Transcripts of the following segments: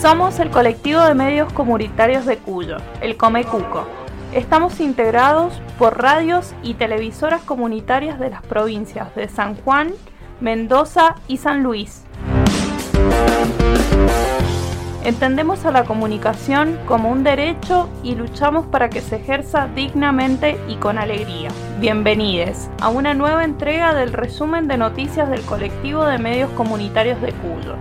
Somos el colectivo de medios comunitarios de Cuyo, el Comecuco. Estamos integrados por radios y televisoras comunitarias de las provincias de San Juan, Mendoza y San Luis. Entendemos a la comunicación como un derecho y luchamos para que se ejerza dignamente y con alegría. Bienvenidos a una nueva entrega del resumen de noticias del colectivo de medios comunitarios de Cuyo.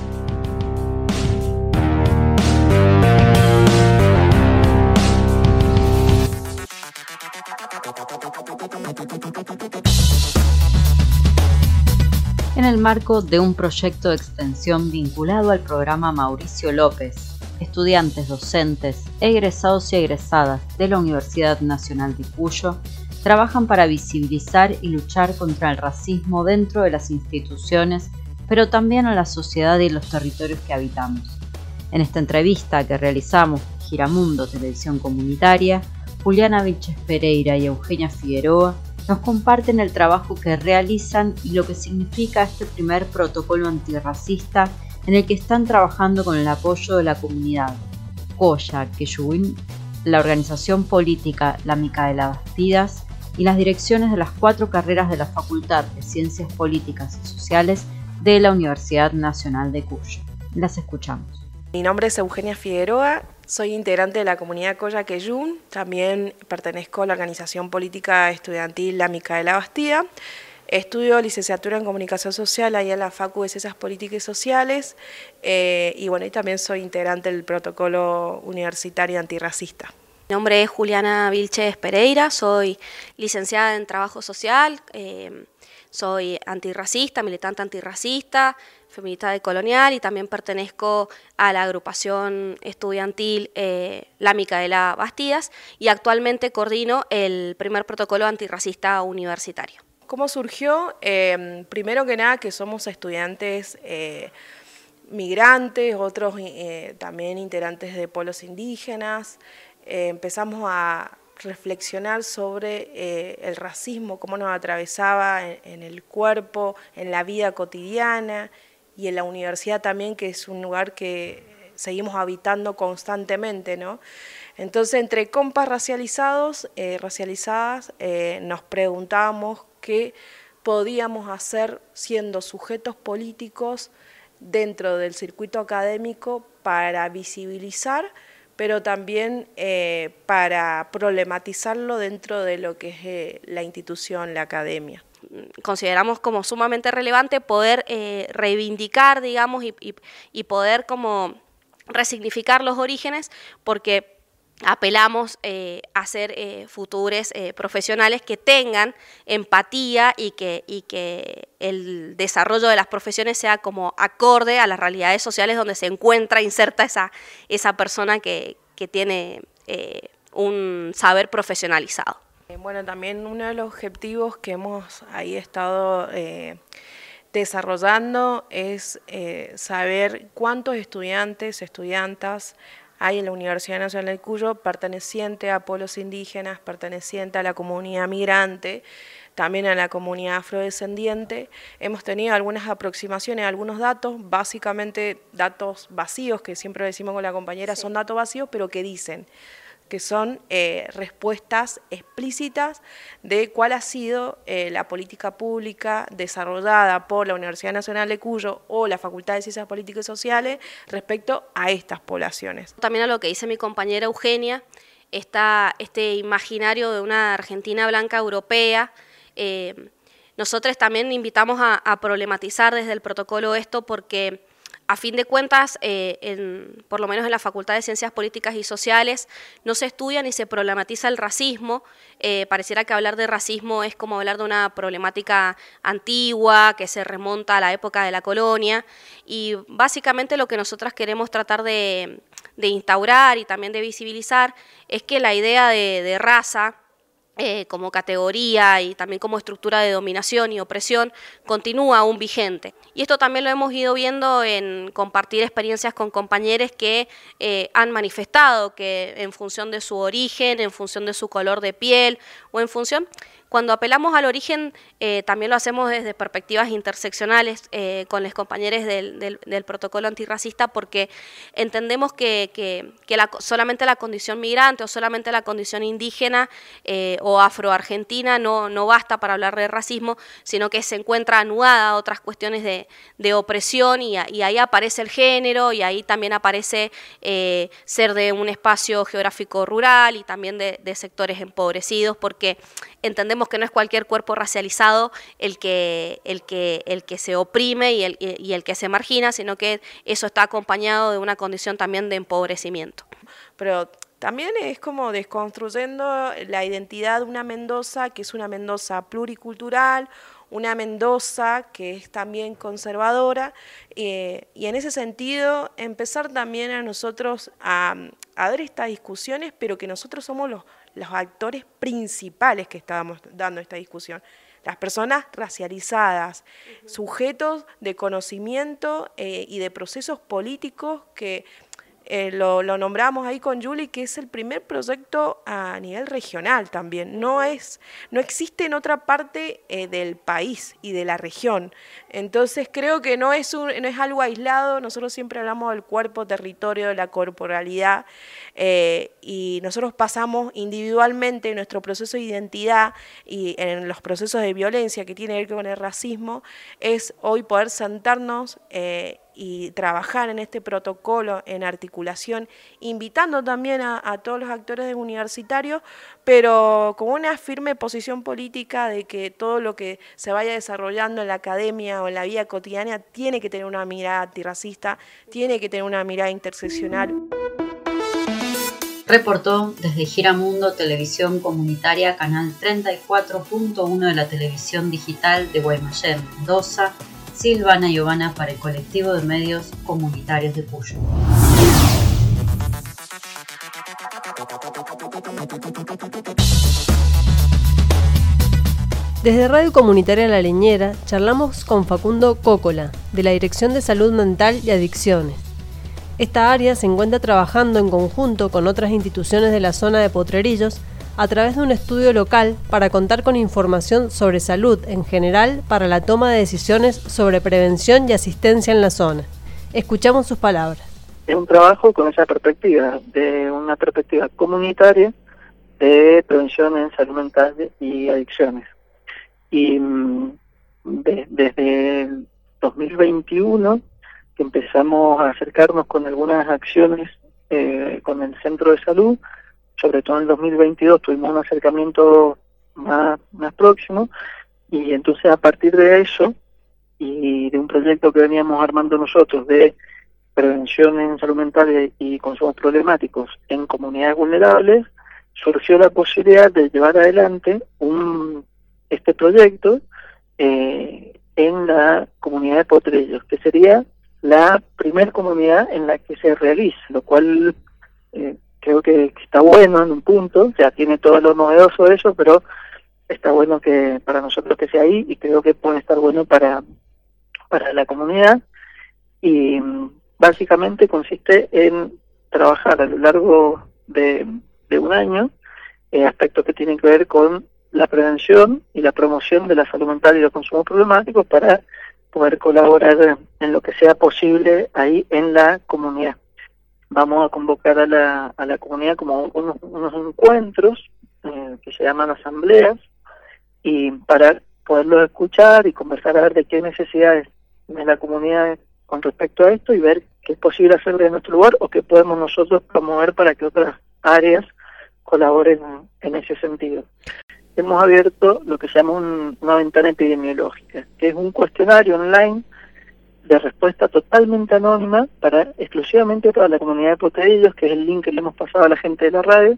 En el marco de un proyecto de extensión vinculado al programa Mauricio López, estudiantes, docentes, egresados y egresadas de la Universidad Nacional de Cuyo trabajan para visibilizar y luchar contra el racismo dentro de las instituciones, pero también en la sociedad y los territorios que habitamos. En esta entrevista que realizamos Giramundo Televisión Comunitaria, Juliana Vilches Pereira y Eugenia Figueroa nos comparten el trabajo que realizan y lo que significa este primer protocolo antirracista en el que están trabajando con el apoyo de la comunidad Coya, Queyuín, la organización política La Micaela Bastidas y las direcciones de las 4 carreras de la Facultad de Ciencias Políticas y Sociales de la Universidad Nacional de Cuyo. Las escuchamos. Mi nombre es Eugenia Figueroa, soy integrante de la comunidad Coya Queyún, también pertenezco a la organización política estudiantil La Micaela Bastida, estudio licenciatura en Comunicación Social ahí en la Facu de Ciencias Políticas y Sociales y también soy integrante del protocolo universitario antirracista. Mi nombre es Juliana Vilches Pereira, soy licenciada en Trabajo Social, soy antirracista, militante antirracista, feminista decolonial y también pertenezco a la agrupación estudiantil La Micaela Bastidas y actualmente coordino el primer protocolo antirracista universitario. ¿Cómo surgió? Primero que nada que somos estudiantes migrantes, otros también integrantes de pueblos indígenas, empezamos a reflexionar sobre el racismo, cómo nos atravesaba en el cuerpo, en la vida cotidiana y en la universidad también, que es un lugar que seguimos habitando constantemente, ¿no? Entonces, entre compas racializadas, nos preguntábamos qué podíamos hacer siendo sujetos políticos dentro del circuito académico para visibilizar, pero también para problematizarlo dentro de lo que es la institución, la academia. Consideramos como sumamente relevante poder reivindicar, digamos, y poder como resignificar los orígenes, porque apelamos a ser futuros profesionales que tengan empatía y que el desarrollo de las profesiones sea como acorde a las realidades sociales donde se encuentra inserta esa persona que tiene un saber profesionalizado. Bueno, también uno de los objetivos que hemos ahí estado desarrollando es saber cuántos estudiantes, estudiantas hay en la Universidad Nacional de Cuyo perteneciente a pueblos indígenas, perteneciente a la comunidad migrante, también a la comunidad afrodescendiente. Hemos tenido algunas aproximaciones, algunos datos, básicamente datos vacíos, que siempre decimos con la compañera, sí, son datos vacíos, pero que dicen que son respuestas explícitas de cuál ha sido la política pública desarrollada por la Universidad Nacional de Cuyo o la Facultad de Ciencias Políticas y Sociales respecto a estas poblaciones. También a lo que dice mi compañera Eugenia, está este imaginario de una Argentina blanca europea. Nosotros también invitamos a problematizar desde el protocolo esto porque a fin de cuentas, por lo menos en la Facultad de Ciencias Políticas y Sociales, no se estudia ni se problematiza el racismo. Pareciera que hablar de racismo es como hablar de una problemática antigua que se remonta a la época de la colonia. Y básicamente lo que nosotras queremos tratar de instaurar y también de visibilizar es que la idea de raza como categoría y también como estructura de dominación y opresión continúa aún vigente. Y esto también lo hemos ido viendo en compartir experiencias con compañeros que han manifestado que en función de su origen, en función de su color de piel o en función Cuando apelamos al origen, también lo hacemos desde perspectivas interseccionales con los compañeros del protocolo antirracista, porque entendemos que solamente la condición migrante o solamente la condición indígena o afroargentina no basta para hablar de racismo, sino que se encuentra anudada a otras cuestiones de opresión, y ahí aparece el género, y ahí también aparece ser de un espacio geográfico rural y también de sectores empobrecidos, porque entendemos que no es cualquier cuerpo racializado el que se oprime y el que se margina, sino que eso está acompañado de una condición también de empobrecimiento. Pero también es como desconstruyendo la identidad de una Mendoza, que es una Mendoza pluricultural, una Mendoza que es también conservadora, y en ese sentido empezar también a nosotros a dar estas discusiones, pero que nosotros somos los actores principales que estábamos dando esta discusión. Las personas racializadas, sujetos de conocimiento y de procesos políticos que lo nombramos ahí con Juli, que es el primer proyecto a nivel regional también. No existe en otra parte del país y de la región. Entonces creo que no es algo aislado. Nosotros siempre hablamos del cuerpo, territorio, de la corporalidad, y nosotros pasamos individualmente en nuestro proceso de identidad y en los procesos de violencia que tiene que ver con el racismo, es hoy poder sentarnos y trabajar en este protocolo en articulación, invitando también a todos los actores universitarios, pero con una firme posición política de que todo lo que se vaya desarrollando en la academia o en la vida cotidiana tiene que tener una mirada antirracista, tiene que tener una mirada interseccional. Reportó desde Giramundo Televisión Comunitaria, canal 34.1 de la televisión digital de Guaymallén, Mendoza, Silvana Giovanna para el colectivo de medios comunitarios de Cuyo. Desde Radio Comunitaria La Leñera charlamos con Facundo Cócola, de la Dirección de Salud Mental y Adicciones. Esta área se encuentra trabajando en conjunto con otras instituciones de la zona de Potrerillos a través de un estudio local para contar con información sobre salud en general para la toma de decisiones sobre prevención y asistencia en la zona. Escuchamos sus palabras. Es un trabajo con esa perspectiva, de una perspectiva comunitaria de prevención en salud mental y adicciones. Y desde el 2021 que empezamos a acercarnos con algunas acciones con el centro de salud, sobre todo en el 2022 tuvimos un acercamiento más próximo, y entonces a partir de eso y de un proyecto que veníamos armando nosotros de prevención en salud mental y consumos problemáticos en comunidades vulnerables, surgió la posibilidad de llevar adelante este proyecto en la comunidad de Potrerillos, que sería la primer comunidad en la que se realiza, lo cual creo que está bueno en un punto, o sea, tiene todo lo novedoso de eso, pero está bueno que para nosotros que sea ahí, y creo que puede estar bueno para la comunidad. Y básicamente consiste en trabajar a lo largo de un año aspectos que tienen que ver con la prevención y la promoción de la salud mental y los consumos problemáticos para poder colaborar en lo que sea posible ahí en la comunidad. Vamos a convocar a la comunidad como unos encuentros que se llaman asambleas, y para poderlos escuchar y conversar a ver de qué necesidades de la comunidad con respecto a esto, y ver qué es posible hacer de nuestro lugar o qué podemos nosotros promover para que otras áreas colaboren en ese sentido. Hemos abierto lo que se llama una ventana epidemiológica, que es un cuestionario online de respuesta totalmente anónima exclusivamente para la comunidad de Potrerillos, que es el link que le hemos pasado a la gente de la radio,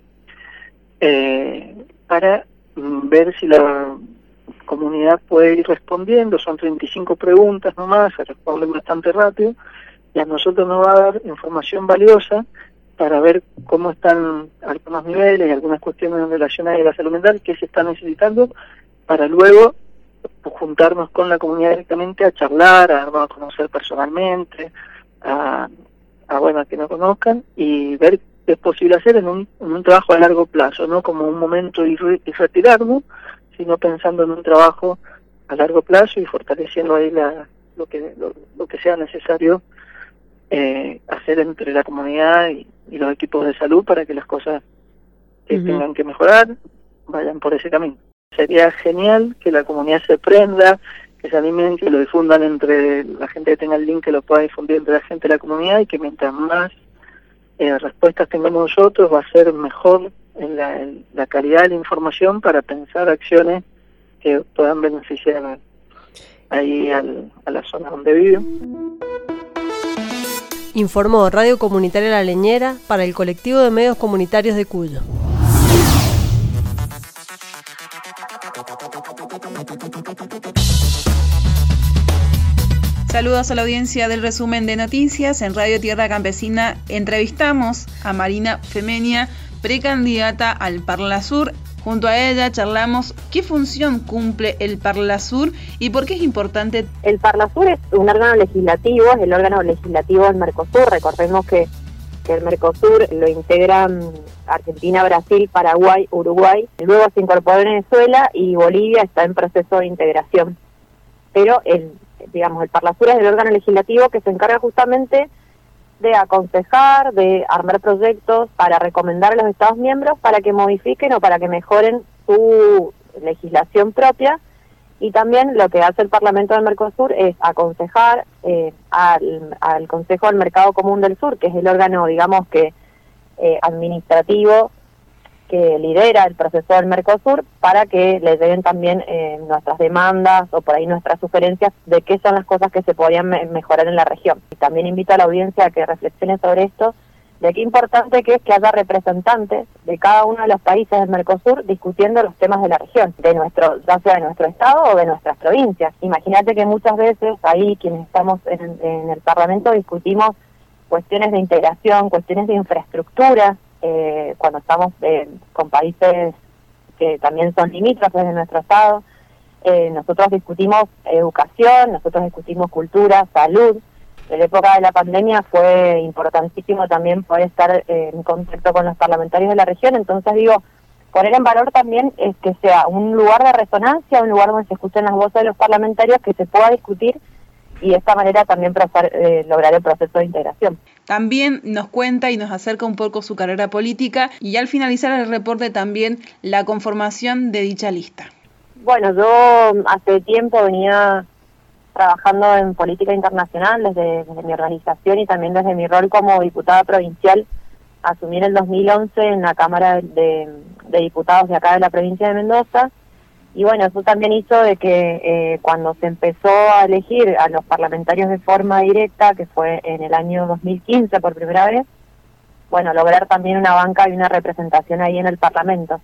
para ver si la comunidad puede ir respondiendo. Son 35 preguntas nomás, se responden bastante rápido, y a nosotros nos va a dar información valiosa para ver cómo están algunos niveles y algunas cuestiones relacionadas a la salud mental que se están necesitando, para luego juntarnos con la comunidad directamente a charlar, a conocer personalmente, a que nos conozcan y ver es posible hacer en un trabajo a largo plazo, no como un momento y retirarnos, sino pensando en un trabajo a largo plazo y fortaleciendo ahí lo que sea necesario hacer entre la comunidad y los equipos de salud para que las cosas que tengan que mejorar vayan por ese camino. Sería genial que la comunidad se prenda, que se animen, que lo difundan entre la gente que tenga el link, que lo pueda difundir entre la gente de la comunidad, y que mientras más respuestas tengamos nosotros va a ser mejor en la calidad de la información para pensar acciones que puedan beneficiar ahí a la zona donde viven. Informó Radio Comunitaria La Leñera para el colectivo de medios comunitarios de Cuyo. Saludos a la audiencia del resumen de noticias. En Radio Tierra Campesina entrevistamos a Marina Femenia, precandidata al Parlasur. Junto a ella charlamos qué función cumple el Parlasur y por qué es importante. El Parlasur es un órgano legislativo, es el órgano legislativo del Mercosur. Recordemos que el Mercosur lo integran Argentina, Brasil, Paraguay, Uruguay. Luego se incorporó Venezuela y Bolivia está en proceso de integración. Pero el Parlasur es el órgano legislativo que se encarga justamente de aconsejar, de armar proyectos para recomendar a los Estados miembros para que modifiquen o para que mejoren su legislación propia. Y también lo que hace el Parlamento del Mercosur es aconsejar al Consejo del Mercado Común del Sur, que es el órgano, que administrativo que lidera el proceso del Mercosur, para que le den también nuestras demandas o por ahí nuestras sugerencias de qué son las cosas que se podrían mejorar en la región. Y también invito a la audiencia a que reflexione sobre esto, de qué importante que es que haya representantes de cada uno de los países del Mercosur discutiendo los temas de la región, ya sea de nuestro estado o de nuestras provincias. Imagínate que muchas veces ahí quienes estamos en el Parlamento discutimos cuestiones de integración, cuestiones de infraestructura, cuando estamos con países que también son limítrofes de nuestro estado. Nosotros discutimos educación, nosotros discutimos cultura, salud. En la época de la pandemia fue importantísimo también poder estar en contacto con los parlamentarios de la región. Entonces poner en valor también es que sea un lugar de resonancia, un lugar donde se escuchen las voces de los parlamentarios, que se pueda discutir y de esta manera también lograr el proceso de integración. También nos cuenta y nos acerca un poco su carrera política y al finalizar el reporte también la conformación de dicha lista. Bueno, yo hace tiempo venía trabajando en política internacional desde mi organización y también desde mi rol como diputada provincial. Asumí en el 2011 en la Cámara de Diputados de acá de la provincia de Mendoza. Y bueno, eso también hizo de que cuando se empezó a elegir a los parlamentarios de forma directa, que fue en el año 2015 por primera vez, lograr también una banca y una representación ahí en el Parlamento.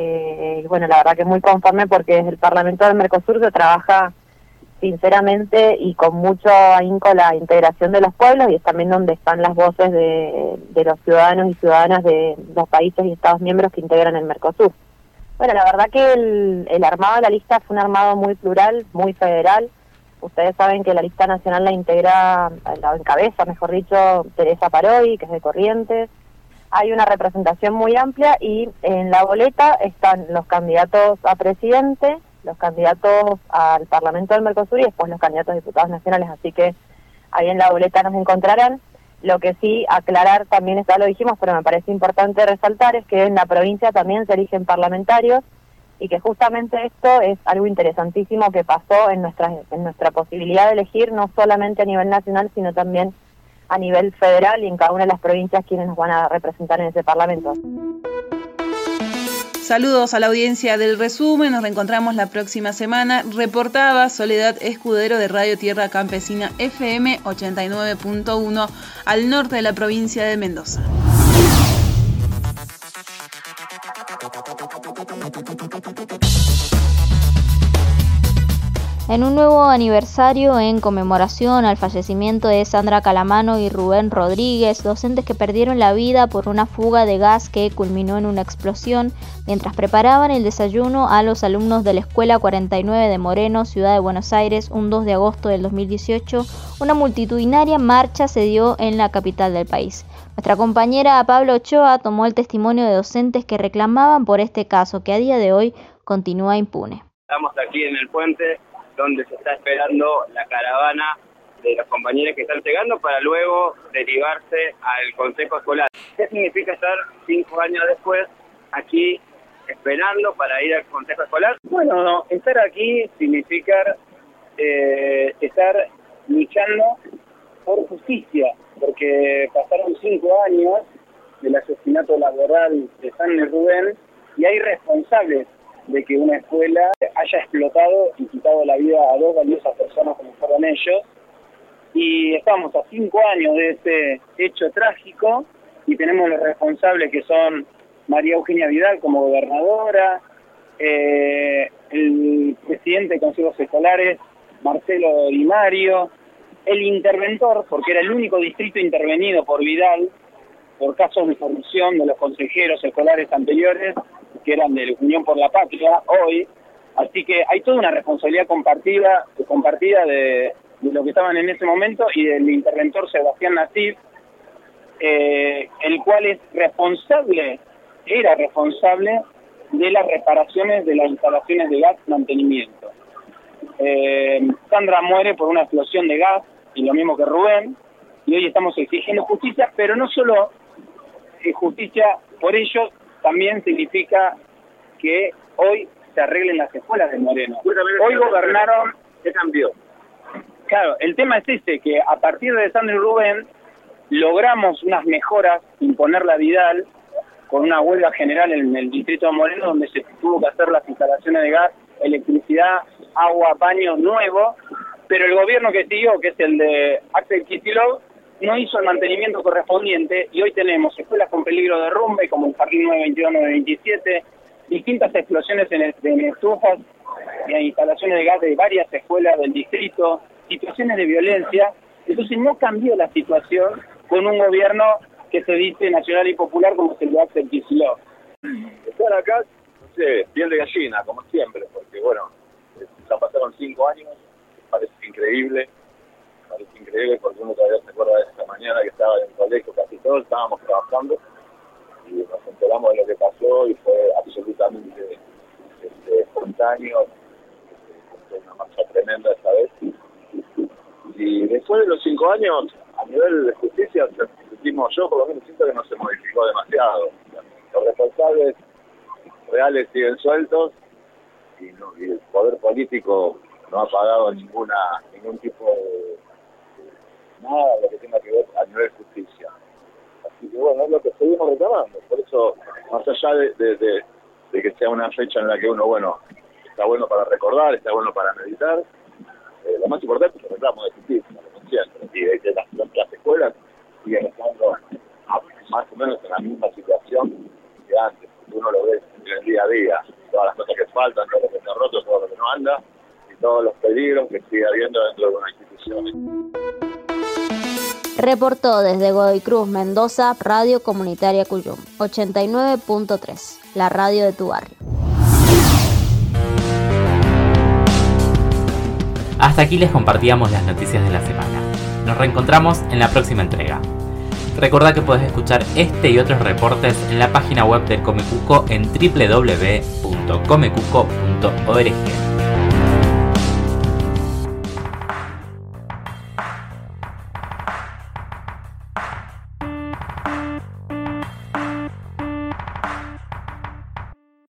Y bueno, la verdad que muy conforme, porque desde el Parlamento del Mercosur se trabaja sinceramente y con mucho ahínco la integración de los pueblos, y es también donde están las voces de los ciudadanos y ciudadanas de los países y estados miembros que integran el Mercosur. Bueno, la verdad que el armado de la lista fue un armado muy plural, muy federal. Ustedes saben que la lista nacional la encabeza, mejor dicho, Teresa Parodi, que es de Corrientes. Hay una representación muy amplia y en la boleta están los candidatos a presidente, los candidatos al Parlamento del Mercosur y después los candidatos a diputados nacionales. Así que ahí en la boleta nos encontrarán. Lo que sí, aclarar también, ya lo dijimos, pero me parece importante resaltar, es que en la provincia también se eligen parlamentarios y que justamente esto es algo interesantísimo que pasó en nuestra posibilidad de elegir, no solamente a nivel nacional, sino también a nivel federal y en cada una de las provincias quienes nos van a representar en ese parlamento. Saludos a la audiencia del resumen, nos reencontramos la próxima semana. Reportaba Soledad Escudero de Radio Tierra Campesina FM 89.1 al norte de la provincia de Mendoza. En un nuevo aniversario en conmemoración al fallecimiento de Sandra Calamano y Rubén Rodríguez, docentes que perdieron la vida por una fuga de gas que culminó en una explosión mientras preparaban el desayuno a los alumnos de la Escuela 49 de Moreno, Ciudad de Buenos Aires, un 2 de agosto del 2018, una multitudinaria marcha se dio en la capital del país. Nuestra compañera Pablo Ochoa tomó el testimonio de docentes que reclamaban por este caso, que a día de hoy continúa impune. Estamos aquí en el puente donde se está esperando la caravana de los compañeros que están llegando para luego derivarse al consejo escolar. ¿Qué significa estar 5 años después aquí esperando para ir al consejo escolar? Bueno, estar aquí significa estar luchando por justicia, porque pasaron 5 años del asesinato laboral de Sandra y Rubén y hay responsables de que una escuela haya explotado y quitado la vida a 2 valiosas personas como fueron ellos. Y estamos a 5 años de este hecho trágico y tenemos los responsables que son María Eugenia Vidal como gobernadora, el presidente de consejos escolares Marcelo Di Mario, el interventor, porque era el único distrito intervenido por Vidal por casos de corrupción de los consejeros escolares anteriores, que eran de la Unión por la Patria, hoy. Así que hay toda una responsabilidad compartida de lo que estaban en ese momento y del interventor Sebastián Nasif, el cual era responsable de las reparaciones de las instalaciones de gas mantenimiento. Sandra muere por una explosión de gas, y lo mismo que Rubén, y hoy estamos exigiendo justicia, pero no solo justicia por ello, también significa que hoy se arreglen las escuelas de Moreno. Hoy gobernaron... ¿Qué cambió? Claro, el tema es que a partir de Sandra y Rubén logramos unas mejoras, imponerla a Vidal, con una huelga general en el distrito de Moreno, donde se tuvo que hacer las instalaciones de gas, electricidad, agua, baños nuevos, pero el gobierno que siguió, que es el de Axel Kicillof, no hizo el mantenimiento correspondiente y hoy tenemos escuelas con peligro de derrumbe, como el Jardín 922-927, distintas explosiones en estufas y en instalaciones de gas de varias escuelas del distrito, situaciones de violencia. Entonces no cambió la situación con un gobierno que se dice nacional y popular como es el de Axel Kicillof. Estar acá, no sé, piel de gallina, como siempre, porque bueno, ya pasaron 5 años, parece increíble porque uno todavía se acuerda de esta mañana que estaba en el colegio, casi todos estábamos trabajando y nos enteramos de lo que pasó y fue absolutamente espontáneo, fue una marcha tremenda esta vez. Y después de los 5 años, a nivel de justicia, yo por lo menos siento que no se modificó demasiado. Los responsables reales siguen sueltos y el poder político no ha pagado ningún tipo de nada lo que tenga que ver a nivel de justicia. Así que bueno, es lo que seguimos reclamando. Por eso, más allá de que sea una fecha en la que uno, bueno, está bueno para recordar, está bueno para meditar, lo más importante es el reclamo de justicia, como siempre. Y de que las escuelas siguen estando más o menos en la misma situación que antes. Uno lo ve en el día a día, todas las cosas que faltan, todo lo que está roto, todo lo que no anda, y todos los peligros que sigue habiendo dentro de una institución. Reportó desde Godoy Cruz, Mendoza, Radio Comunitaria Cuyum, 89.3, la radio de tu barrio. Hasta aquí les compartíamos las noticias de la semana. Nos reencontramos en la próxima entrega. Recordá que podés escuchar este y otros reportes en la página web del Comecuco en www.comecuco.org.